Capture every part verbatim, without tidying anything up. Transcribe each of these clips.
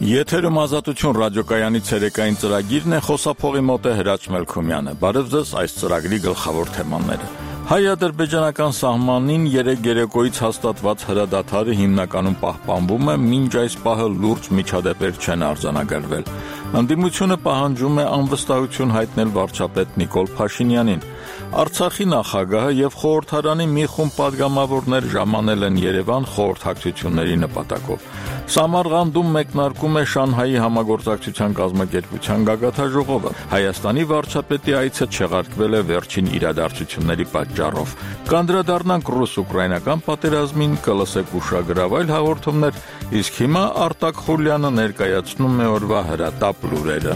Եթերում Ազատություն ռադիոկայանի ցերեկային ծրագիրն է, խոսափողի մոտ է Հրաչ Մելքումյանը։ Բարև ձեզ, այս ծրագրի գլխավոր թեմաները։ Հայ-ադրբեջանական սահմանին երեկ երեկոյից հաստատված հրադադարը հիմնականում պահպանվում է, մինչ այս պահը լուրջ միջադեպեր չեն արձանագրվել։ Ընդդիմությունը պահանջում է անվստահություն հայտնել վարչապետ Նիկոլ Փաշինյանին։ Արցախի նախագահը եւ խորհրդարանի մի խումբ падգամավորներ ժամանել են Երևան խորհրդակցությունների նպատակով։ Սամարղանդում մեկնարկում է Շանհայի համագործակցության կազմակերպության գագաթաժողովը։ Հայաստանի վարչապետի այցը չեղարկվել է վերջին իրադարձությունների պատճառով։ Կանդրադառնանք ռուս-ուկրաինական պատերազմին, կլսեք ուշագրավ այլ հաղորդումներ, իսկ հիմա Արտակ Խուլյանը ներկայացնում է օրվա հրատապ լուրերը։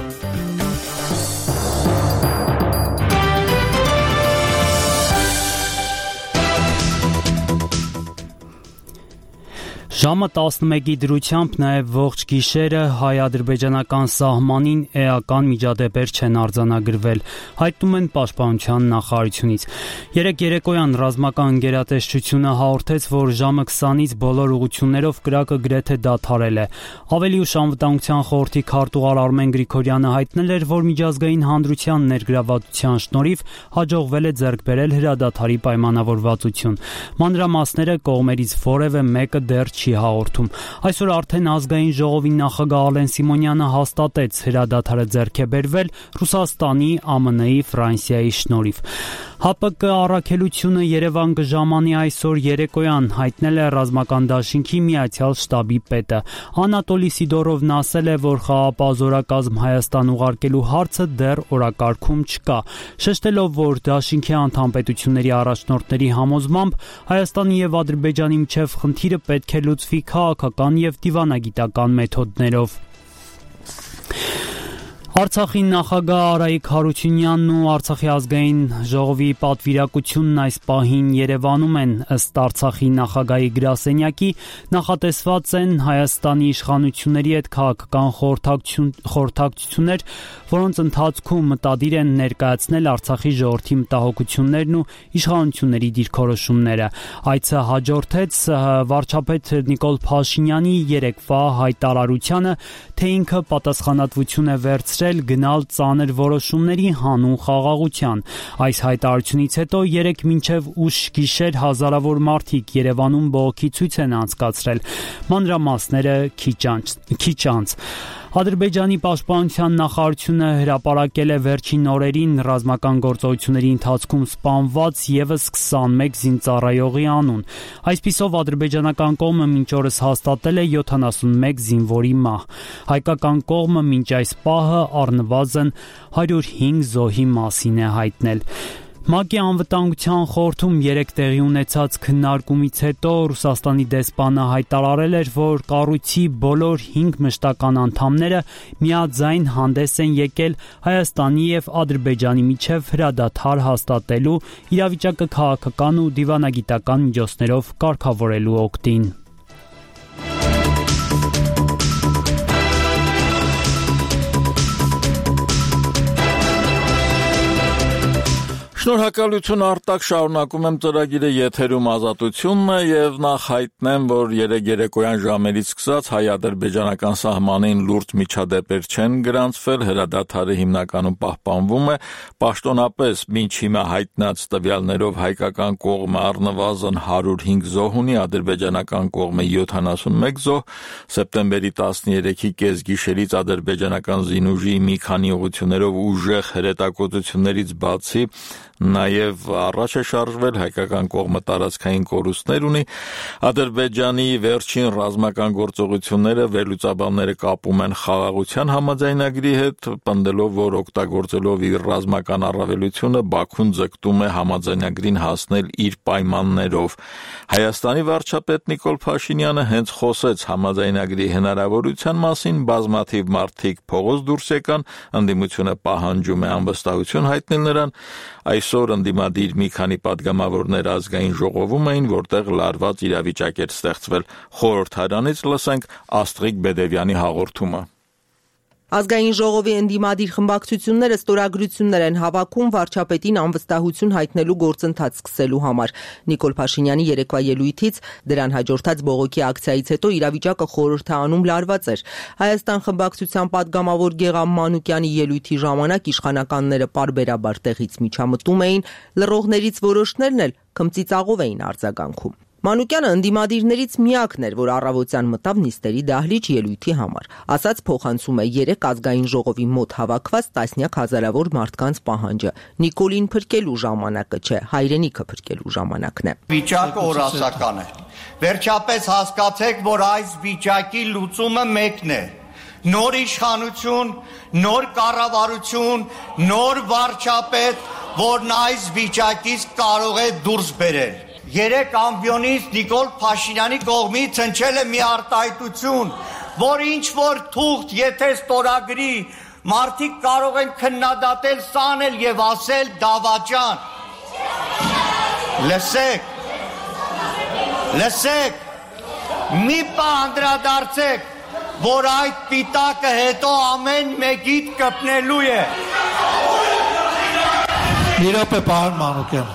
Ժամը տասնմեկի դրությամբ նաև ողջ գիշերը հայ-ադրբեջանական սահմանին էական միջադեպեր չեն արձանագրվել, հայտնում են Պաշտպանության նախարարությունից։ Երեկ երեկոյան ռազմական գերատեսչությունը հաղորդեց, որ ժամը քսանից բոլոր ուղղություններով կրակը գրեթե դադարել է։ Ավելի ուշ Անվտանգության խորհրդի քարտուղար Արմեն Գրիգորյանը հայտնել էր, որ միջազգային հանրության ներգրավվածության շնորհիվ հաջողվել է ձեռք բերել հրադադարի պայմանավորվածություն։ Մանրամասները կողմերից որևէ մեկը դեռ չի հաղորդում։ Այսօր արդեն ազգային ժողովի նախագահ Ալեն Սիմոնյանը հաստատեց հրադադարը ձեռք է բերվել Ռուսաստանի, ԱՄՆ-ի, Ֆրանսիայի շնորհիվ։ ՀԱՊԿ առաքելությունը Երևան կժամանի այսօր երեկոյան, հայտնել է ռազմական դաշինքի Միացյալ շտաբի պետը։ Անատոլի Սիդորովն ասել է, որ խաղաղապահ զորակազմ Հայաստան ուղարկելու հարցը դեռ օրակարգում չկա, շեշտելով, որ դաշինքի անդամ պետությունների առաջնորդների համոզմամբ Հայաստանի եւ Ադրբեջանի միջև խնդիրը պետք է լուծվի քաղաքական եւ դիվանագիտական մեթոդներով։ Արցախի նախագահ Արայիկ Հարությունյանն ու Արցախի ազգային ժողովի պատվիրակությունն այս պահին Երևանում են, ըստ Արցախի նախագահի գրասենյակի, նախատեսված են Հայաստանի իշխանությունների հետ քաղաքական խորհրդակցություններ, որոնց ընթացքում մտադիր են ներկայացնել Արցախի ժողովրդի մտահոգություններն ու իշխանությունների դիրքորոշումները։ Այցը հաջորդեց վարչապետ Նիկոլ Փաշինյանի երեկվա հայտարարությանը, թե ինքը պատասխանատվություն է վերցրել գնալ ծանր որոշումների հանուն խաղաղության։ Այս հայտարարությունից հետո երեկ մինչև ուշ գիշեր հազարավոր մարդիկ Երևանում բողոքի ցույց են անցկացրել։ Մանրամասները քիչ անց։ Ադրբեջանի պաշտպանության նախարարությունը հրապարակել է վերջին օրերին ռազմական գործողությունների ընթացքում սպանված ևս քսանմեկ զինծառայողի անուն։ Այսպիսով ադրբեջանական կողմը մինչ օրս հաստատել է յոթանասունմեկ զինվորի մահ։ Հայկական կողմը մինչ այս պահը առնվազն հարյուր հինգ զոհի մասին է հայտնել։ ՄԱԿ-ի անվտանգության խորհրդում երեկ տեղի ունեցած քննարկումից հետո Ռուսաստանի դեսպանը հայտարարել էր, որ կառույցի բոլոր հինգ մշտական անդամները միաձայն հանդես են եկել Հայաստանի եւ Ադրբեջանի միջև հրադադար հաստատելու, իրավիճակը քաղաքական ու դիվանագիտական միջոցներով կարգավորելու օգտին։ Շնորհակալություն Արտակ, շարունակում եմ ծրագիրը, եթերում Ազատությունն է եւ նախ հայտնեմ, որ երեկ երեկոյան ժամերից սկսած հայ-ադրբեջանական սահմանին լուրջ միջադեպեր չեն գրանցվել, հրադադարը հիմնականում պահպանվում է, պաշտոնապես մինչ հիմա հայտնած տվյալներով հայկական կողմը առնվազն հարյուր հինգ զոհ ունի, ադրբեջանական կողմը յոթանասունմեկ զոհ, սեպտեմբերի տասներեքի կեսգիշերից ադրբեջանական զինուժի մի քանի ուղղություններով ուժեղ հրետակոծություններից բացի նաև առաջ է շարժվել, հայկական կողմը տարածքային կորուստներ ունի, Ադրբեջանի վերջին ռազմական գործողությունները վերլուծաբանները կապում են խաղաղության համաձայնագրի հետ, պնդելով, որ օգտագործելով իր ռազմական առավելությունը Բաքուն ձգտում է համաձայնագրին հասնել իր պայմաններով։ Հայաստանի վարչապետ Նիկոլ Փաշինյանը հենց խոսեց համաձայնագրի հնարավորության մասին, բազմաթիվ մարդիկ փողոց դուրս եկան, ընդդիմությունը պահանջում է անվստահություն հայտնել նրան։ Այսօր ընդդիմադիր մի քանի падգամավորներ ազգային ժողովում էին, որտեղ լարված իրավիճակ էր ստեղծվել։ Խորհրդարանից լսենք Աստղիկ Բեդևյանի հաղորդումը։ Ազգային ժողովի ընդդիմադիր խմբակցությունները ստորագրություններ են հավաքում վարչապետին անվստահություն հայտնելու գործընթաց սկսելու համար։ Նիկոլ Փաշինյանի երեկվա ելույթից դրան հաջորդած բողոքի ակցիայից հետո իրավիճակը խորհրդանում լարված էր։ Հայաստան խմբակցության падգամավոր Գեգամ Մանուկյանի ելույթի ժամանակ իշխանականները պարբերաբար տեղից միջամտում էին, լռողներից որոշներն էլ քմծիծաղով էին արձագանքում։ Մանուկյանը ընդդիմադիրներից միակն էր, որ առավոտյան մտավ նիստերի դահլիճ ելույթի համար։ Ասաց փոխանցում է երեք ազգային ժողովի մոտ հավաքված տասնյակ հազարավոր մարդկանց պահանջը։ Նիկոլին փրկելու ժամանակը չէ, հայրենիքը փրկելու ժամանակն է։ Վիճակը օրասական է։ Վերջապես հասկացեք, որ այս վիճակի լուծումը մեկն է։ Նոր իշխանություն, նոր կառավարություն, նոր վարչապետ, որն այս վիճակից կարող է դուրս բերել։ Երեք ամբիոնից Նիկոլ Փաշինյանի կողմից հնչել է մի արտահայտություն, որ ինչ որ թուղթ եթե ստորագրի, մարդիկ կարող են քննադատել, սանել եւ ասել դավաճան։ Լսեք, լսեք, մի բան անդրադարձեք, որ այդ պիտակը հետո ամեն մեկիդ կպնելու է։ Մի րոպե, պարոն Մանուկյան։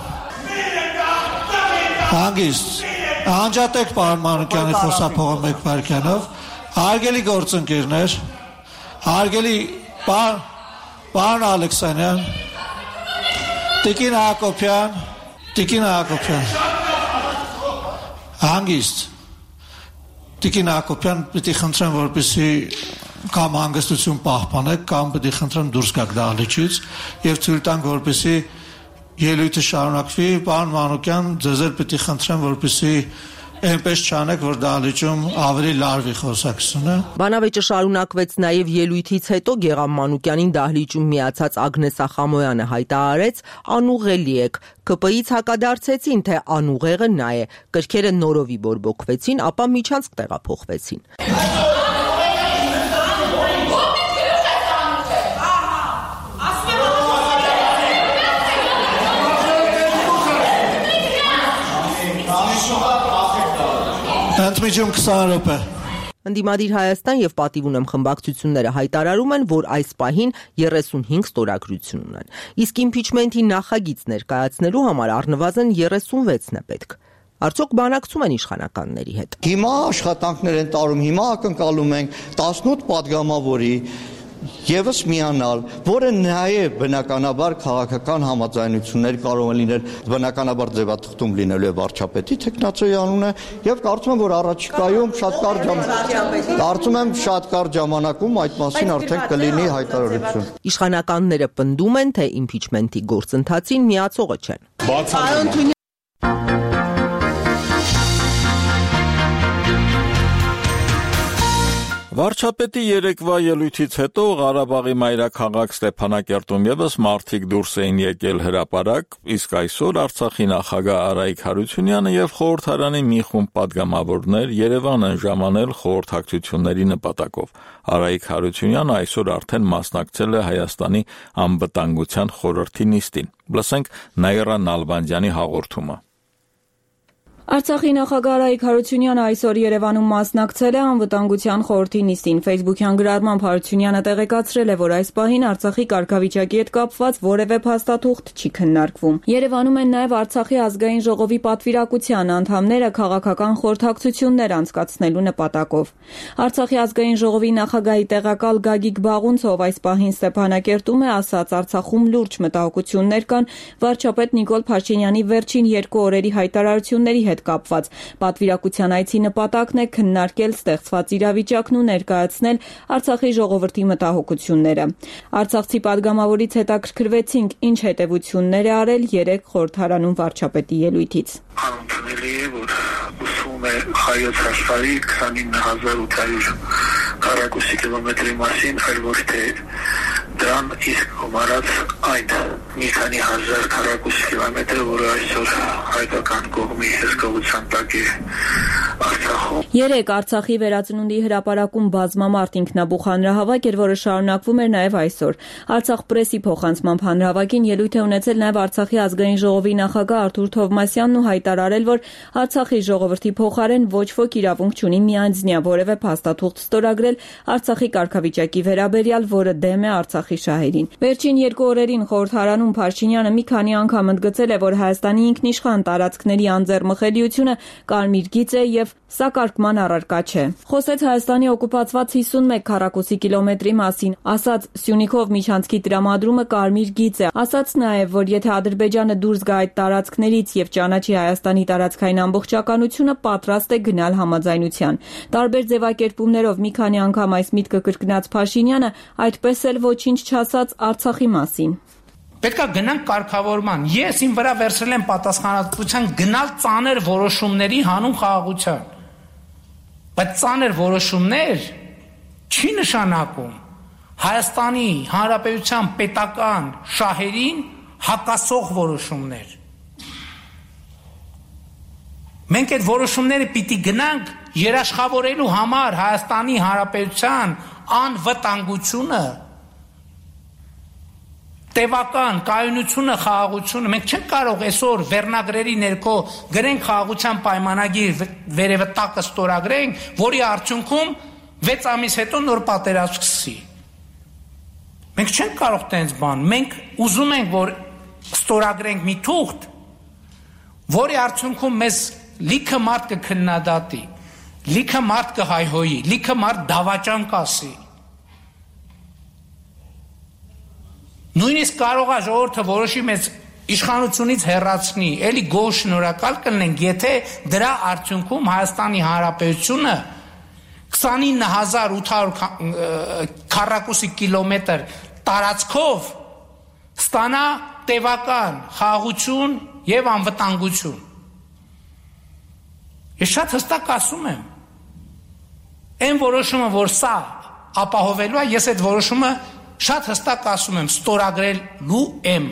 Հանգիստ, անջատեք պարոն Մանուկյանի խոսափողը մեկ վայրկյանով, հարգելի գործընկերներ, հարգելի պարոն Ալեքսանյան, Տիկին Հակոբյան, Տիկին Հակոբյան, հանգիստ, Տիկին Հակոբյան, պիտի խնդրեմ, որպեսզի կամ հանգստություն պահպանեք, կամ պիտի խնդրեմ դուրս գաք դահլիճից եւ թույլ տանք, որպեսզի ելույթը շարունակվի, պարոն Մանուկյան, ձեզ էլ պիտի խնդրեմ, որպեսզի այնպես չանեք, որ դահլիճում ավելի լարվի խոսակցությունը։ Բանավեճը շարունակվեց նաև ելույթից հետո Գեգամ Մանուկյանին դահլիճում միացած Ագնես Ախամոյանը հայտարարեց. «Անուղելի եք, ԿՊ-ից հակադարձեցին, թե անուղեղը նա է, կրքերը նորովի բորբոքվեցին, ապա միջանցք տեղափոխվեցին»։ Ընդմիջում քսան րոպե։ Ընդդիմադիր Հայաստան եւ Պատիվ ունեմ խմբակցությունները հայտարարում են, որ այս պահին երեսունհինգ ստորագրություն ունեն։ Իսկ իմպիչմենթի նախագիծ ներկայացնելու համար առնվազն երեսունվեցն է պետք։ Արդյոք բանակցում են իշխանականների հետ։ Հիմա աշխատանքներ են տարում, հիմա ակնկալում ենք տասնութ падգամավորի Եվս միանալ, որը նաև բնականաբար քաղաքական համաձայնություններ կարող են լինել, բնականաբար ձևաթղթում լինելու է վարչապետի թեկնածուի անունը եւ կարծում եմ, որ առաջիկայում շատ կարճ ժամանակում կարծում եմ շատ կարճ ժամանակում այդ մասին արդեն կլինի հայտարարություն։ Իշխանականները պնդում են, թե իմպիչմենթի գործընթացին միացողը չեն։ Վարչապետի երեկվա ելույթից հետո Ղարաբաղի մայրաքաղաք Ստեփանակերտում եւս մարդիկ դուրս էին եկել հրապարակ, իսկ այսօր Արցախի նախագահ Արայիկ Հարությունյանը եւ խորհրդարանի մի խումբ падգամավորներ Երևան են ժամանել խորհրդակցությունների նպատակով։ Արայիկ Հարությունյանը այսօր արդեն մասնակցել է Հայաստանի անվտանգության խորհրդի նիստին։ Լսենք Նաիրա Նալբանդյանի հաղորդումը։ Արցախի նախագահ Արայիկ Հարությունյանը այսօր Երևանում մասնակցել է անվտանգության խորհրդի նիստին։ Ֆեյսբուքյան գրառմամբ Հարությունյանը տեղեկացրել է, որ այս պահին Արցախի կարգավիճակի հետ կապված որևէ փաստաթուղթ չի քննարկվում։ Երևանում են նաև Արցախի ազգային ժողովի պատվիրակության անդամները քաղաքական խորհրդակցություններ անցկացնելու նպատակով։ Արցախի ազգային ժողովի նախագահի տեղակալ Գագիկ Բաղունցով այս պահին Ստեփանակերտում է ասաց, Արցախում լուրջ մտահոգություններ կան վարչապետ Նիկոլ Փաշինյանի վերջին երկու օրերի հայտարարությունների հետ կապված։ Պատվիրակության այցի նպատակն է քննարկել ստեղծված իրավիճակն ու ներկայացնել Արցախի ժողովրդի մտահոգությունները։ Արցախցի падգամավորից հետաքրքրվեցինք, ինչ հետևություններ է արել երեք խորհրդարանում վարչապետի ելույթից։ Անընդունելի է, որ ուսում է հայոց աշխարհի քսանինը հազար ութ հարյուր քառակուսի կիլոմետրի մասին, այլ ոչ թե դրան իսկ գումարած այդ մի քանի հազար քառակուսի կիլոմետրը, որը այսօր հայկական կողմի հսկողության տակ է Արցախում, Երեկ Արցախի վերածնունդի հրապարակում բազմամարդ ինքնաբուխ հանրահավաք էր, որը շարունակվում էր նաև այսօր։ Արցախ պրեսի փոխանցմամբ հանրահավաքին ելույթ է ունեցել նաև Արցախի ազգային ժողովի նախագահ Արթուր Թովմասյանն ու հայտարարել, որ Արցախի ժողովրդի փոխարեն ոչ ոք իրավունք չունի միանձնյա որևէ փաստաթուղթ ստորագրել Արցախի կարգավիճակի վերաբերյալ, որը դեմ է Արցախի շահերին։ Վերջին երկու օրերին խորհրդարանում Փարշինյանը մի քանի անգամ ընդգծել է, որ Հայաստանի ինքնիշխան տարածքների անձեռմխելիությունը կարմիր գիծ է եւ սա կարգման առարկա չէ։ Խոսեց Հայաստանի օկուպացված հիսունմեկ քառակուսի կիլոմետրի մասին, ասաց Սյունիքով միջանցքի տրամադրումը կարմիր գիծ է, ասաց նաև, որ եթե Ադրբեջանը դուրս գա այդ տարածքներից եւ ճանաչի Հայաստանի տարածքային ամբողջականությունը, պատրաստ է գնալ համաձայնության։ Տարբեր ձևակերպումներով մի քանի անգամ այս միտքը կրկնած Փաշինյանը այդպես էլ ոչինչ չասաց Արցախի մասին։ Պետք է գնանք կարգավորման։ Ես իմ վրա վերցրել եմ պատասխանատվության գնալ ծանր որոշումների հանուն խաղաղության։ Բայց ծանր որոշումներ չի նշանակում Հայաստանի Հանրապետության պետական շահերին հակասող որոշումներ։ Մենք այդ որոշումները պիտի գնանք երաշխավորելու համար Հայաստանի Հանրապետության անվտանգությունը, տևական կայունությունը, խաղաղությունը։ Մենք չենք կարող այսօր վերնագրերի ներքո գրենք խաղաղության պայմանագիր, վերևը տակը ստորագրենք, որի արդյունքում վեց ամիս հետո նոր պատերազմ սկսի։ Մենք չենք կարող տենց բան։ Մենք ուզում ենք, որ ստորագրենք մի թուղթ, որի արդյունքում մեզ լիքը մարդ կքննադատի, լիքը մարդ կհայհոյի, լիքը մարդ դավաճան կասի։ Նույնիսկ կարող է ժողովուրդը որոշի մեզ իշխանությունից հեռացնի, էլի գոհ շնորհակալ կլինենք, եթե դրա արդյունքում Հայաստանի Հանրապետությունը քսանինը հազար ութ հարյուր քառակուսի կիլոմետր տարածքով ստանա տևական խաղաղություն եւ անվտանգություն։ Ես շատ հստակ ասում եմ, այն որոշումը, որ սա ապահովելու է, ես այդ որոշումը շատ հստակ ասում եմ, ստորագրելու եմ։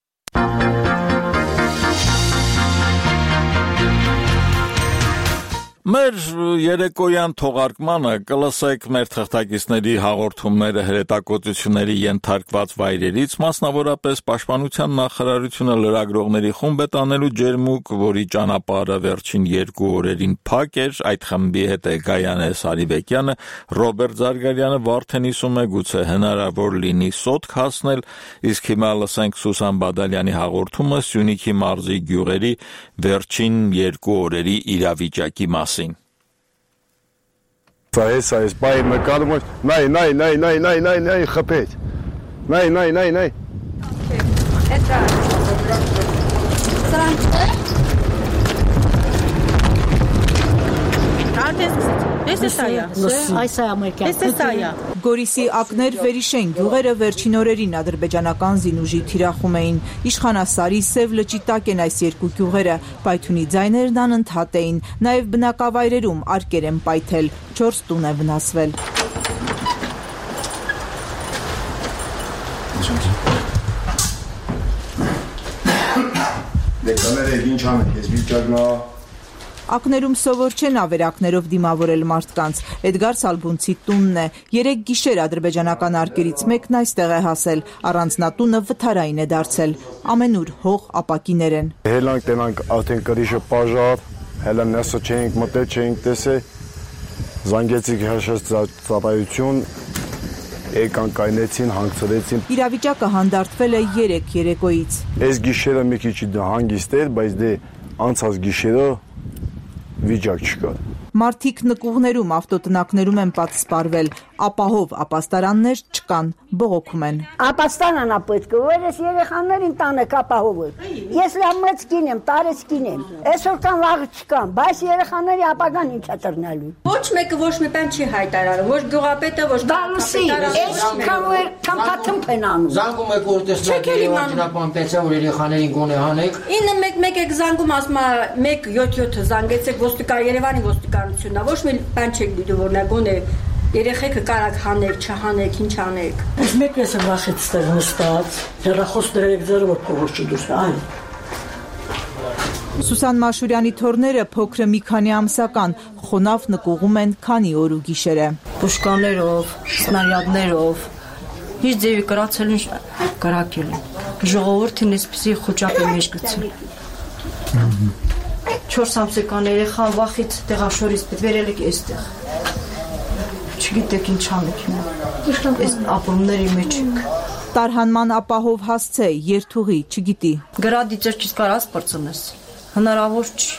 Մեր երեկոյան թողարկմանը կլսեք մեր թղթակիցների հաղորդումները հրետակոծությունների ենթարկված վայրերից, մասնավորապես Պաշտպանության նախարարությունը լրագրողների խումբ է տանելու ջերմուկ, որի ճանապարհը վերջին երկու օրերին փակ էր, այդ խմբի հետ է Գայանե Սարիբեկյանը, Ռոբերտ Զարգարյանը Վարդեն հիսում է, գուցե հնարավոր լինի սոտք հասնել, իսկ հիմա լսենք Սուսան Բադալյանի հաղորդումը Սյունիքի մարզի գյուղերի վերջին երկու օրերի իրավիճակի մասին։ Այս այս բայ մկալում է նայ նայ նայ նայ նայ նայ նայ խփեց նայ նայ նայ նայ Это Գորիսի ակներ վերիշեն գյուղերը վերջին օրերին ադրբեջանական զինուժի թիրախում էին։ Իշխանասարի Սև լճի տակ են այս երկու գյուղերը, պայթյունի ձայներն անընդհատ էին, նաև բնակավայրերում արկեր են պայթել, չորս տուն է վնասվել։ Դե կաները ինչ անեք, ես վիճակնա Ակներում սովոր չեն ավերակներով դիմավորել մարդկանց։ Էդգար Սալբունցի տունն է։ Երեք գիշեր ադրբեջանական արկերից մեկն այստեղ է հասել։ Առանձնատունը վթարային է դարձել։ Ամենուր հող ապակիներ են։ Հելանք տենանք արդեն կրիշը պաժար, հելան նեսը չենք մտել, չենք տեսել։ Զանգեցիք հաշած ծառայություն, եկան կայնեցին, հանգցրեցին։ Իրավիճակը հանդարտվել է երեք երեկոյից։ Այս գիշերը մի քիչ հանգիստ էր, բայց դե անցած գիշերը վիճակ չկար։ Մարդիկ նկուղներում, ավտոտնակներում են պատսպարվել, ապահով ապաստարաններ չկան, բողոքում են։ Ապաստանանա պետք է, որ ես երեխաներին տանեք ապահովը։ Ես լավ մեծ կին եմ, տարեց կին եմ։ Այսօր կան վաղը չկան, բայց երեխաների ապագան ինչ է տրնալու։ Ոչ մեկը ոչ մի բան չի հայտարարում, ոչ գյուղապետը, ոչ գալուսի, այսքան որ քամփաթմփ են անում։ Զանգում եք որ տեսնեք Երևանապան տեսա որ երեխաներին գոնե հանեք։ ինը մեկ մեկ եք զանգում, ասում է մեկ յոթ յոթ զանգեցեք ոստիկան Երևանի ոստիկանությունն է, ոչ մի բան չեք դիտում որ նա գոնե երեխեքը կարակ հանեք, չհանեք, ինչ անեք։ Ես մեկ ես վախից ստեղ նստած, հեռախոս դրեք ձերը որ փողոց չդուրս, այ։ Սուսան Մաշուրյանի թորները փոքրը մի քանի ամսական խոնավ նկուղում են քանի օր ու գիշերը։ Պուշկաներով, սնարյադներով, իր ձևի կրացել են կրակել են։ Ժողովուրդին այսպիսի խոճապ է մեջ գցել։ Չորս ամսական երեխան վախից տեղաշորից պետք վերել եք այստեղ։ Չգիտեք ինչ անեք հիմա։ Այս ապրումների մեջ եք։ Տարհանման ապահով հասցե, երթուղի, չգիտի։ Գրադի ճրճից կարաս պրծնես։ Հնարավոր չի։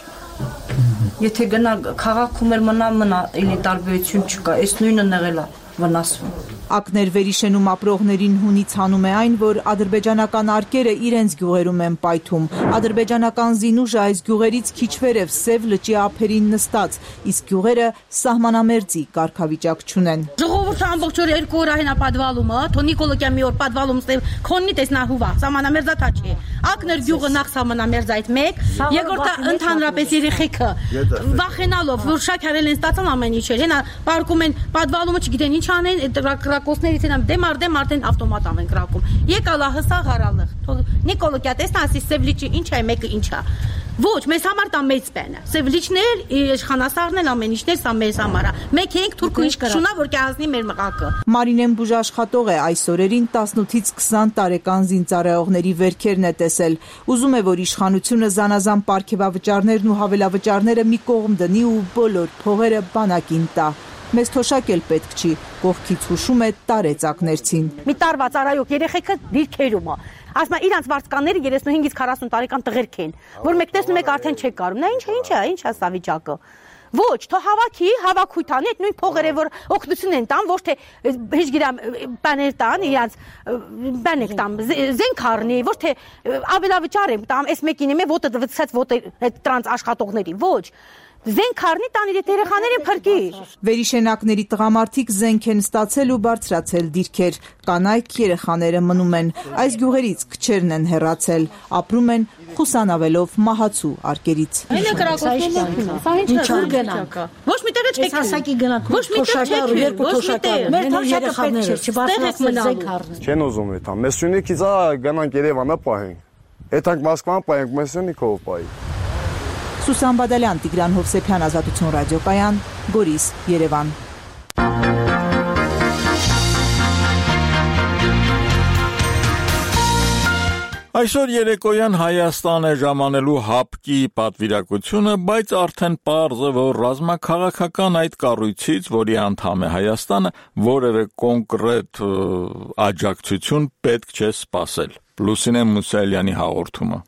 Եթե գնա քաղաքում էլ մնա մնա, ինի տարբերություն չկա, այս նույնը նեղել է վնասվում։ Ակներ վերիշենում ապրողներին հունից հանում է այն, որ ադրբեջանական արկերը իրենց գյուղերում են պայթում։ Ադրբեջանական զինուժը այս գյուղերից քիչ վերև Սև լճի ափերին նստած, իսկ գյուղերը սահմանամերձի կարգավիճակ չունեն։ Ժողովուրդը ամբողջ օր երկու օր այն ապադվալումը, թո Նիկոլոկյա մի օր պատվալում ստեւ քոննի տեսնահուվա, սահմանամերձա չի։ Ակներ գյուղը նախ սահմանամերձ այդ մեկ, երկրորդը ընդհանրապես երեխեքը վախենալով, որ շաքարել են ստացան ամեն ինչ, հենա պարկում են պատվալումը, չգիտեն ինչ անեն, կրակոցներից են դեմ արդեմ արդեն ավտոմատ են կրակում։ Եկալա հսա գարալը։ Նիկոլոկյա տեսնա, ասի Սև լիճի ինչ է, մեկը ինչ է։ Ոչ, մեզ համար դա մեծ բան է։ Սև լիճներ, իշխանասարն էլ ամեն ինչներ, սա մեզ համար է։ Մեկ ենք թուրքը ինչ կշունա, որ կհասնի մեր մղակը։ Մարինեն բուժաշխատող է, այս օրերին տասնութից քսան տարեկան զինծառայողների վերքերն է տեսել։ Ուզում է, որ իշխանությունը զանազան պարգևավճարներն ու հավելավճարները մի կողմ դնի ու բոլոր փողերը բանակին տա։ Մեզ թոշակել պետք չի, կողքից հուշում է տարեցակներցին։ Մի տարվա ծառայող երեխեքը դիրքերում է։ Ասում է իրանց վարձկանները երեսունհինգից քառասուն տարեկան տղերք են, որ մեկ տեսնում եք արդեն չեք կարում։ Նա ինչ է, ինչ է, ինչ է սա վիճակը։ Ոչ, թո հավաքի, հավաքույթ անի, այդ նույն փողերը, որ օգնություն են տան, ոչ թե հեչ գիրամ բաներ տան, իրանց բաներ տան, զենք առնի, ոչ թե ավելավճար եմ տամ, այս մեկին եմ ոտը դվցած ոտը այդ տրանս աշխատողների, ոչ։ Զենք առնի տան իր երեխաներին փրկի։ Վերիշենակների տղամարդիկ զենք են ստացել ու բարձրացել դիրքեր, կանայք երեխաները մնում են, այս գյուղերից քչերն են հեռացել, ապրում են խուսանավելով մահացու արկերից։ Այն է կրակոցներն, սա ինչ գնանք։ Ոչ մի տեղ չեք հասակի գնանք։ Ոչ մի տեղ չեք, երկու թոշակը։ Մեր թոշակը պետք չէ, չբարձրացնեք զենք առնի։ Չեն ուզում այդ, մեզ Սյունիքից գնանք Երևանը պահենք։ Էտանք Մոսկվան պահենք, մեզ Սյունիքով պահի։ Սուսան Բադալյան, Տիգրան Հովսեփյան, Ազատություն ռադիոկայան, Գորիս, Երևան։ Այսօր երեկոյան Հայաստան է ժամանելու հապկի պատվիրակությունը, բայց արդեն պարզ է, որ ռազմաքաղաքական այդ կառույցից, որի անդամ է Հայաստանը, որևէ կոնկրետ աջակցություն պետք չէ սպասել։ Լուսինե Մուսայելյանի հաղորդումը։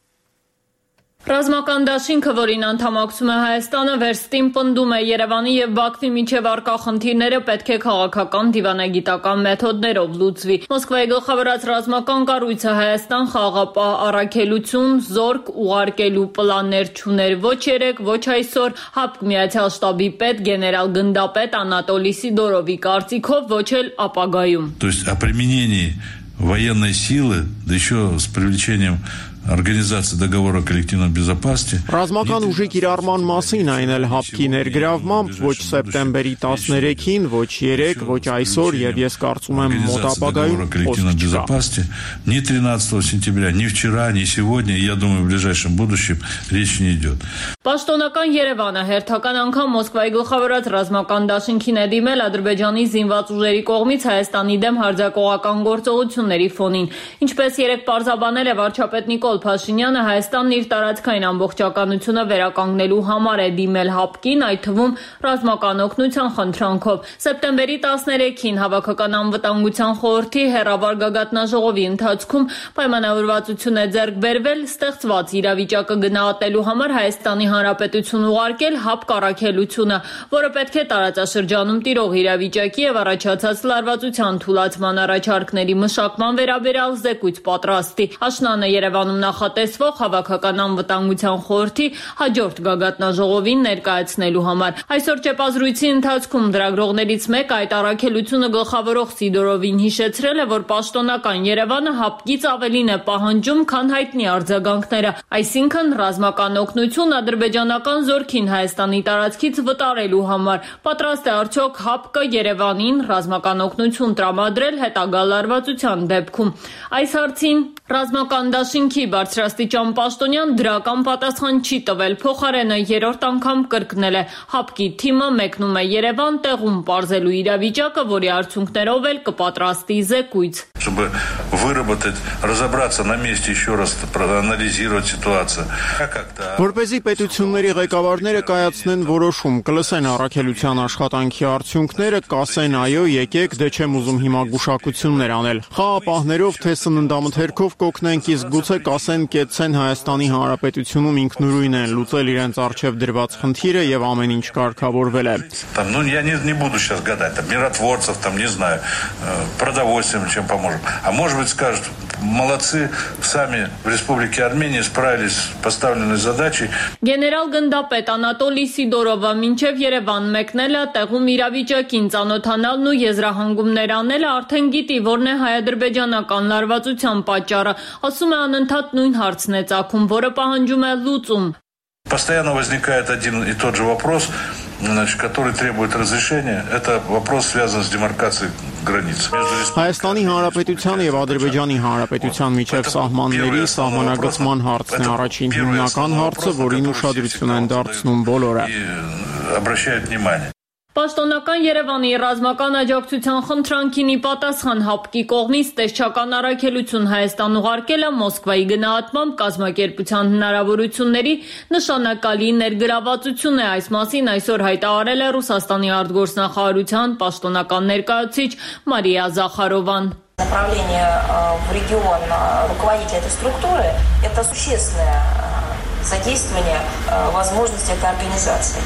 Ռազմական դաշինքը, որին անդամակցում է Հայաստանը, վերստին պնդում է Երևանի եւ Բաքվի միջև առկա խնդիրները պետք է քաղաքական դիվանագիտական մեթոդներով լուծվի։ Մոսկվայի գլխավորած ռազմական կառույցը Հայաստան խաղաղապահ առաքելություն, զորք ուղարկելու պլաններ չուներ ոչ երեք, ոչ այսօր։ ՀԱՊԿ Միացյալ շտաբի պետ գեներալ գնդապետ Անատոլի Սիդորովի կարծիքով ոչ էլ ապագայում։ То есть о применении военной силы, да еще с привлечением Организация договора коллективной безопасности. Ռազմական ուժի կիրառման մասին այն էլ հապկի ներգրավմամբ ոչ սեպտեմբերի տասներեքին, ոչ երեք, ոչ այսօր եւ ես կարծում եմ մոտ ապագայում коллективной безопасности ни тринадцатого сентября, ни вчера, ни сегодня, и я думаю, в ближайшем будущем речь не идет. Պաշտոնական Երևանը հերթական անգամ Մոսկվայի գլխավորած ռազմական դաշինքին է դիմել Ադրբեջանի զինված ուժերի կողմից Հայաստանի դեմ հարձակողական գործողությունների ֆոնին։ Ինչպես երեք պարզաբանել է վարչապետ Նիկոլ Փաշինյանը, Հայաստանն իր տարածքային ամբողջականությունը վերականգնելու համար է դիմել ՀԱՊԿ-ին, այդ թվում ռազմական օգնության խնդրանքով։ Սեպտեմբերի տասներեքին Հավաքական անվտանգության խորհրդի հեռավար գագաթնաժողովի ընթացքում պայմանավորվածություն է ձեռք բերվել ստեղծված իրավիճակը գնահատելու համար Հայաստանի Հանրապետություն ուղարկել ՀԱՊԿ առաքելությունը, որը պետք է տարածաշրջանում տիրող իրավիճակի եւ առաջացած լարվածության թուլացման առաջարկների մշակման վերաբերյալ զեկույց պատրաստի։ Աշնանը Երևանում նախատեսվող Հավաքական անվտանգության խորհրդի հաջորդ գագաթնաժողովին ներկայացնելու համար։ Այսօր ճեպազրույցի ընթացքում լրագրողներից մեկը այդ առաքելությունը գլխավորող Սիդորովին հիշեցրել է, որ պաշտոնական Երևանը ՀԱՊԿ-ից ավելին է պահանջում, քան հայտնի արձագանքները, այսինքն ռազմական օգնություն ադրբեջանական զորքին Հայաստանի տարածքից վտարելու համար։ Պատրաստ է արդյոք ՀԱՊԿ-ը Երևանին ռազմական օգնություն տրամադրել հետագա լարվածության դեպքում։ Այս հարցին ռազմական դաշինքի բարձրաստիճան պաշտոնյան դրական պատասխան չի տվել, փոխարենը երրորդ անգամ կրկնել է. ՀԱՊԿ-ի թիմը մեկնում է Երևան տեղում պարզելու իրավիճակը, որի արդյունքներով էլ կպատրաստի զեկույց. Чтобы выработать, разобраться на месте еще раз, проанализировать ситуацию. Որպեսզի պետությունների ղեկավարները կայացնեն որոշում, կլսեն առաքելության աշխատանքի արդյունքները, կասեն այո, եկեք, դե չեմ ուզում հիմա գուշակություններ անել։ Խաղապահներով թե սննդամթերքով կօգնենք, իսկ գուցե կասեն կեցցեն Հայաստանի Հանրապետությունում ինքնուրույն են լուծել իրենց առջև դրված խնդիրը եւ ամեն ինչ կարգավորվել է։ Там, ну, я не, не буду сейчас гадать, там, миротворцев, там, не знаю, продовольствием чем поможем. А может быть скажут, молодцы, сами в Республике Армения справились с поставленной задачей. Գեներալ գնդապետ Անատոլի Սիդորովը մինչև Երևան մեկնելը, տեղում իրավիճակին ծանոթանալն ու եզրահանգումներ անելը արդեն գիտի, որն է հայ-ադրբեջանական լարվածության պատճառը, ասում է անընդհատ նույն հարցն է ծագում, որը պահանջում է լուծում. Постоянно возникает один и тот же вопрос, значит, который требует разрешения. Это вопрос связан с демаркацией границ. Հայաստանի Հանրապետության եւ Ադրբեջանի Հանրապետության միջև սահմանների սահմանագծման հարցն է առաջին հիմնական հարցը, որին ուշադրություն են դարձնում բոլորը։ Обращают внимание. Պաշտոնական Երևանի ռազմական աջակցության խնդրանքին ի պատասխան ՀԱՊԿ-ի կողմից տեսչական առաքելություն Հայաստան ուղարկելը Մոսկվայի գնահատմամբ կազմակերպության հնարավորությունների նշանակալի ներգրավվածություն է, այս մասին այսօր հայտարարել է Ռուսաստանի արտգործնախարարության պաշտոնական ներկայացուցիչ Մարիա Զախարովան. Направление в регион руководителя этой структуры – это существенное задействование возможностей этой организации.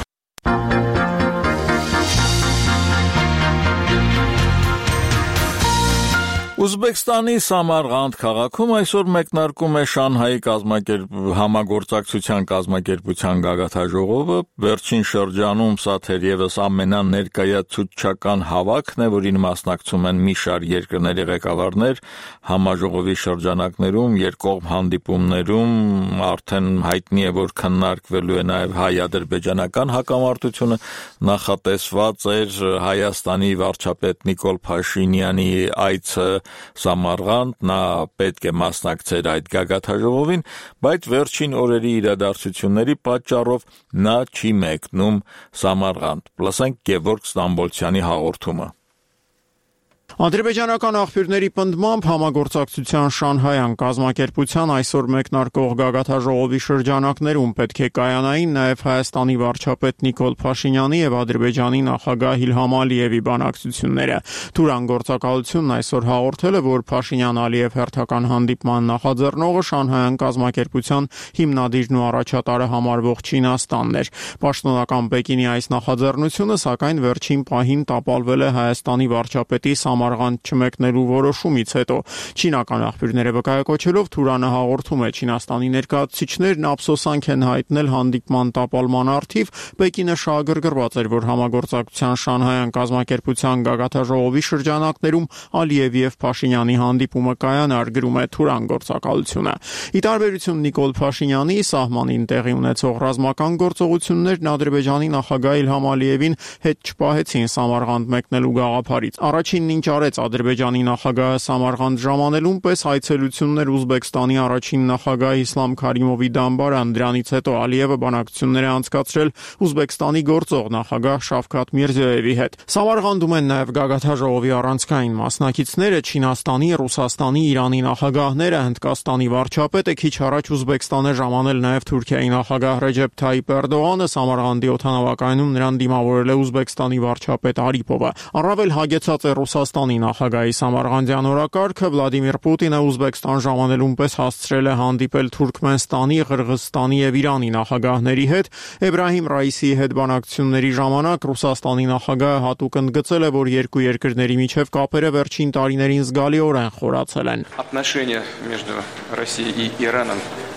Ուզբեկստանի Սամարղանդ քաղաքում այսօր մեկնարկում է Շանհայի համագործակցության կազմակերպության գագաթաժողովը, վերջին շրջանում սա թերևս ամենաներկայացուցչական հավաքն է, որին մասնակցում են մի շարք երկրների ղեկավարներ, համաժողովի շրջանակներում, երկկողմ հանդիպումներում արդեն հայտնի է, որ քննարկվելու է նաև հայ-ադրբեջանական հակամարտությունը, նախատեսված էր Հայաստանի վարչապետ Նիկոլ Փաշինյանի այցը Սամարղանդ, նա պետք է մասնակցեր այդ գագաթաժողովին, բայց վերջին օրերի իրադարձությունների պատճառով նա չի մեկնում Սամարղանդ։ Լսենք Գևորգ Ստամբոլցյանի հաղորդումը։ Ադրբեջանական աղբյուրների պնդմամբ համագործակցության Շանհայյան կազմակերպության այսօր մեկնարկող գագաթաժողովի շրջանակներում պետք է կայանային նաև Հայաստանի վարչապետ Նիկոլ Փաշինյանի եւ Ադրբեջանի նախագահ Իլհամ Ալիևի բանակցությունները։ Թուրան գործակալությունն այսօր հաղորդել է, որ Փաշինյան-Ալիև հերթական հանդիպման նախաձեռնողը Շանհայյան կազմակերպության հիմնադիրն ու առաջատարը համարվող Չինաստանն էր։ Պաշտոնական Պեկինի այս նախաձեռնությունը, սակայն վերջին պահին տապալվել է Հայաստանի վարչապետի Սամարղանդ չմեկնելու որոշումից հետո։ Չինական աղբյուրները վկայակոչելով Թուրանը հաղորդում է Չինաստանի ներկայացուցիչներն ափսոսանք են հայտնել հանդիպման տապալման առթիվ, Պեկինը շահագրգռված էր, որ համագործակցության Շանհայյան կազմակերպության գագաթաժողովի շրջանակներում Ալիևի եւ Փաշինյանի հանդիպումը կայանար, գրում է Թուրան գործակալությունը։ Ի տարբերություն Նիկոլ Փաշինյանի սահմանին տեղի ունեցող ռազմական գործողություններն Ադրբեջանի նախագահ Իլհամ Ալիևին հետ չպահեցին Սամարղանդ մեկնելու գաղափարից։ Առաջինն ինչ արեց Ադրբեջանի նախագահը Սամարղանդ ժամանելուն պես այցելություններ Ուզբեկստանի առաջին նախագահ Իսլամ Քարիմովի դամբարան, դրանից հետո Ալիևը բանակցություններ է անցկացրել Ուզբեկստանի գործող նախագահ Շավքաթ Միրզոևի հետ։ Սամարղանդում են նաև գագաթաժողովի առանցքային մասնակիցները Չինաստանի, Ռուսաստանի, Իրանի նախագահները, Հնդկաստանի վարչապետը, քիչ առաջ Ուզբեկստան է ժամանել նաև Թուրքիայի նախագահ Ռեջեփ Թայիփ Էրդողանը, Սամարղանդի օդանավակայանում նրան դիմավորել է Ուզբեկստանի վարչապետ Արիպովը։ Առավել հագեցած է Ռուսաստանի նախագահի Սամարղանդյան օրակարգը, Վլադիմիր Պուտինը Ուզբեկստան ժամանելուն պես հասցրել է հանդիպել Թուրքմենստանի, Ղրղզստանի եւ Իրանի նախագահների հետ։ Էբրահիմ Ռայիսիի հետ բանակցությունների ժամանակ Ռուսաստանի նախագահը հատուկ ընդգծել է, որ երկու երկրների միջև կապերը վերջին տարիներին զգալիորեն խորացել են։ Отношения между Россией и Ираном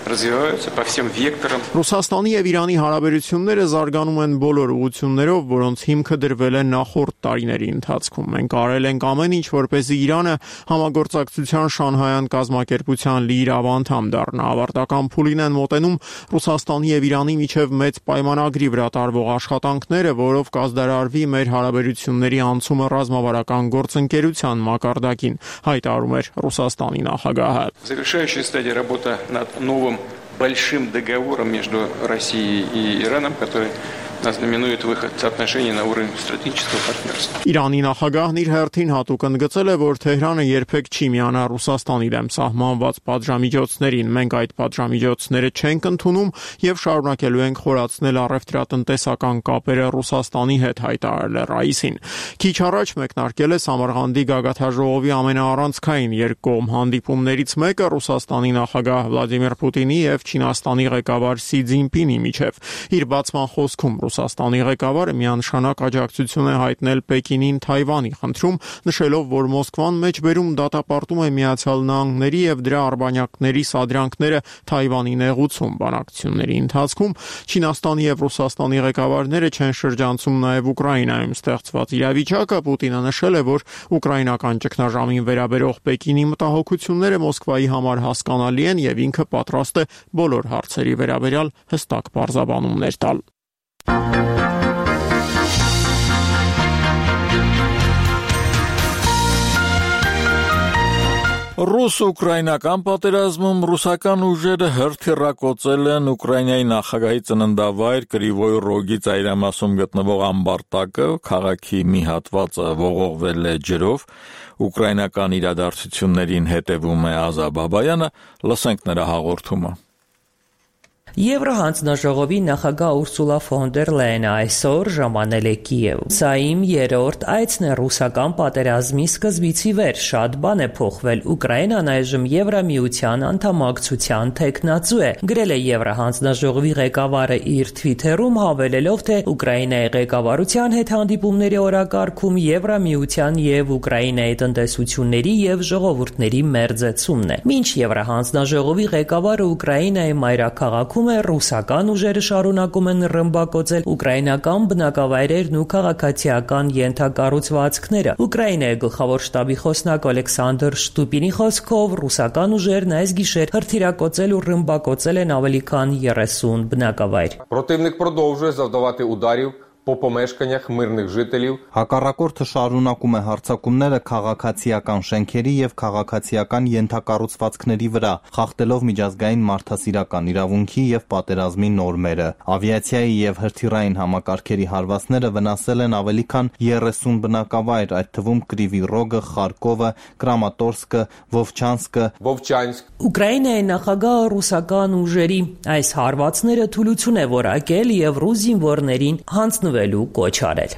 развиваются по всем векторам. Ռուսաստանի եւ Իրանի հարաբերությունները զարգանում են բոլոր ուղղություններով, որոնց հիմքը դրվել է նախորդ տարիների ընթացքում։ Մենք արել ենք ամեն ինչ, որպեսզի Իրանը համագործակցության Շանհայյան կազմակերպության լիիրավ անդամ դառնա։ Ավարտական փուլին են մոտենում Ռուսաստանի եւ Իրանի միջև մեծ պայմանագրի վրա տարվող աշխատանքները, որով կազդարարվի մեր հարաբերությունների անցումը ռազմավարական գործընկերության մակարդակին, հայտարարում էր Ռուսաստանի նախագահը։ Завершающая стадия работа над новым большим договором между Россией и Ираном, который знаменует выход соотношений на уровень стратегического партнерства. Իրանի նախագահն իր հերթին հատուկ ընդգծել է, որ Թեհրանը երբեք չի միանա Ռուսաստանի դեմ սահմանված պատժամիջոցներին։ Մենք այդ պատժամիջոցները չենք ընդունում եւ շարունակելու ենք խորացնել առևտրատնտեսական կապերը Ռուսաստանի հետ, հայտարարել է Ռայիսին։ Քիչ առաջ մեկնարկել է Սամարղանդի գագաթաժողովի ամենաառանցքային երկկողմ հանդիպումներից մեկը Ռուսաստանի նախագահ Վլադիմիր Պուտինի եւ Չինաստանի ղեկավար Սի Ցզինպինի միջև։ Իր բացման խոսքում Ռուսաստանի ղեկավարը միանշանակ աջակցություն է հայտնել Պեկինին Թայվանի խնդրում, նշելով, որ Մոսկվան մեջբերում դատապարտում է Միացյալ Նահանգների եւ դրա արբանյակների սադրանքները Թայվանի նեղուցում։ Բանակցությունների ընթացքում Չինաստանի եւ Ռուսաստանի ղեկավարները չեն շրջանցում նաեւ Ուկրաինայում ստեղծված իրավիճակը։ Պուտինը նշել է, որ ուկրաինական ճգնաժամին վերաբերող Պեկինի մտահոգությունները Մոսկվայի համար հասկանալի են եւ ինքը պատրաստ է բոլոր հարցերի վերաբերյալ հստակ բարձաբանումներ տալ։ Ռուս-ուկրաինական պատերազմում ռուսական ուժերը հրթիռակոծել են Ուկրաինայի նախագահի ծննդավայր Կրիվոյ Ռոգի ծայրամասում գտնվող ամբարտակը, քաղաքի մի հատվածը ողողվել է ջրով։ Ուկրաինական իրադարձություններին հետևում է Ազա Բաբայանը, լսենք նրա հաղորդումը։ Եվրահանձնաժողովի նախագահ Ուրսուլա ֆոն դեր Լայենը այսօր ժամանել է Կիև։ Սա իմ երրորդ այցն է ռուսական պատերազմի սկզբից ի վեր։ Շատ բան է փոխվել։ Ուկրաինան այժմ Եվրամիության անդամակցության թեկնածու է, գրել է Եվրահանձնաժողովի ղեկավարը իր Թվիթերում, հավելելով, թե Ուկրաինայի ղեկավարության հետ հանդիպումների օրակարգում Եվրամիության եւ Ուկրաինայի տնտեսությունների եւ ժողովուրդների մերձեցումն է։ Մինչ Եվրահանձնաժողովի ղեկավարը Ուկրաինայի մայրաքաղաքում ռուսական ուժերը շարունակում են ռմբակոծել ուկրաինական բնակավայրերն ու քաղաքացիական ենթակառուցվածքները։ Ուկրաինայի գլխավոր շտաբի խոսնակ Ալեքսանդր Շտուպինի խոսքով ռուսական ուժերն այս գիշեր հրթիռակոծել ու ռմբակոծել են ավելի քան երեսուն բնակավայր։ Противник продовжує завдавати ударів по помешканнях мирних жителів. Հակառակորդը շարունակում է հարձակումները քաղաքացիական շենքերի եւ քաղաքացիական ենթակառուցվածքների վրա, խախտելով միջազգային մարդասիրական իրավունքի եւ պատերազմի նորմերը։ Ավիացիայի եւ հրթիռային համակարգերի հարվածները վնասել են ավելի քան երեսուն բնակավայր, այդ թվում Կրիվի Ռոգը, Խարկովը, Կրամատորսկը, Վովչանսկը, Վովչանսկ։ Ուկրաինայի նախագահը ռուսական ուժերի այս հարվածները թուլություն է որակել եւ ռուս զինվորներին հանձնվելու կոչ արել։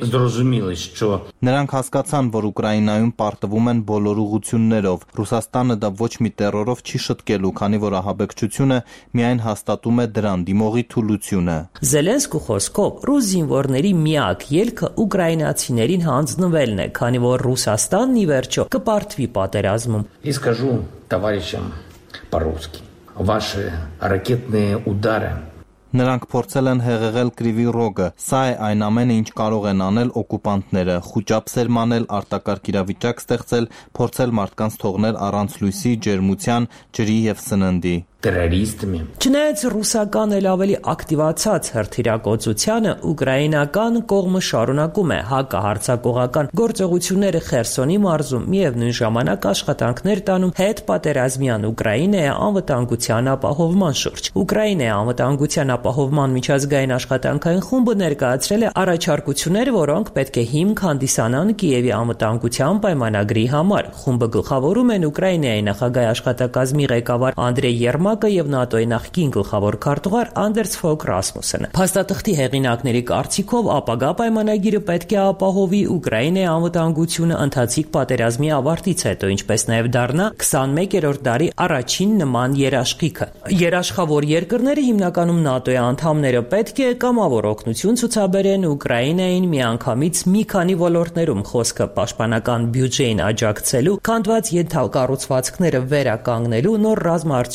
Նրանք հասկացան, որ Ուկրաինայում պարտվում են բոլոր ուղղություններով։ Ռուսաստանը դա ոչ մի տերորով չի շտկելու, քանի որ ահաբեկչությունը միայն հաստատում է դրան դիմողի թուլությունը։ Զելենսկու խոսքով ռուս զինվորների միակ ելքը ուկրաինացիներին հանձնվելն է, քանի որ Ռուսաստանն ի վերջո կպարտվի պատերազմում։ И скажу товарищам по-русски: ваши ракетные удары Նրանք փորձել են հեղեղել Կրիվի Ռոգը։ Սա է այն ամենը, ինչ կարող են անել օկուպանտները՝ խուճապ սերմանել, արտակարգ իրավիճակ ստեղծել, փորձել մարդկանց թողնել առանց լույսի, ջերմության, ջրի եւ սննդի։ террористами. Չնայած ռուսական էլ ավելի ակտիվացած հրթիռակոծությանը, ուկրաինական կողմը շարունակում է հակահարձակողական գործողությունները Խերսոնի մարզում, միևնույն ժամանակ աշխատանքներ տանում հետ պատերազմյան Ուկրաինայի անվտանգության ապահովման շուրջ։ Ուկրաինայի անվտանգության ապահովման միջազգային աշխատանքային խումբը ներկայացրել է առաջարկություններ, որոնք պետք է հիմք հանդիսանան Կիևի անվտանգության պայմանագրի համար։ Խումբը գլխավորում են Ուկրաինայի նախագահի աշխատակազմի ղեկավար Անդրեյ Երմակը եւ ՆԱՏՕ-ի նախկին գլխավոր քարտուղար Անդերս Ֆոգ Ռասմուսենը։ Փաստաթղթի հեղինակների կարծիքով ապագա պայմանագիրը պետք է ապահովի Ուկրաինայի անվտանգությունը ընթացիկ պատերազմի ավարտից հետո, ինչպես նաեւ դառնա քսանմեկերորդ դարի առաջին նման երաշխիքը։ Երաշխավոր երկրները, հիմնականում ՆԱՏՕ-ի անդամները, պետք է կամավոր օգնություն ցուցաբերեն Ուկրաինային միանգամից մի քանի ոլորտներում, խոսքը պաշտպանական բյուջեին աջակցելու, քանդված ենթակառուցվածքները վերականգնելու, նոր ռազմաարդյունաբեր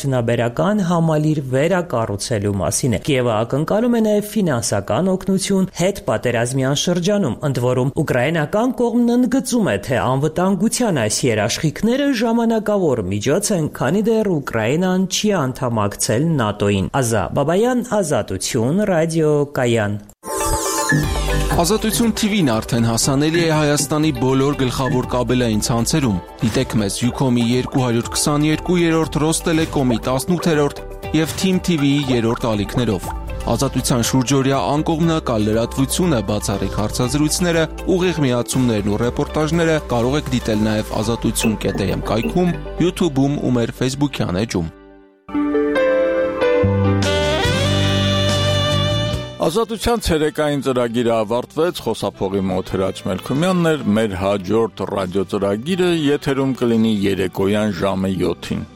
ռազմավարական համալիր վերակառուցելու մասին է։ Կիևը ակնկալում է նաև ֆինանսական օգնություն հետպատերազմյան շրջանում, ընդ որում ուկրաինական կողմն ընդգծում է, թե անվտանգության այս երաշխիքները ժամանակավոր միջոց են, քանի դեռ Ուկրաինան չի անդամակցել ՆԱՏՕ-ին։ Ազա Բաբայան, Ազատություն, Ռադիո Կայան։ Ազատություն թիվին արդեն հասանելի է Հայաստանի բոլոր գլխավոր կաբելային ցանցերում։ Դիտեք մեզ Ucom-ի երկու հարյուր քսաներկու երրորդ, Ռոստելեկոմի տասնութերորդ և Թիմ թի վիի երրորդ ալիքներով։ Ազատության շուրջօրյա անկողմնակալ լրատվությունը, բացառիկ հարցազրույցները, ուղիղ միացումներն ու ռեպորտաժները կարող եք դիտել նաև ազատություն կետ էմ կայքում, YouTube-ում ու մեր Facebook-յան էջում։ Ազատության ցերեկային ծրագիրը ավարտվեց, խոսափողի մոտ Հրաչ Մելքումյանն էր, մեր հաջորդ ռադիո ծրագիրը եթերում կլինի երեկոյան ժամը յոթին։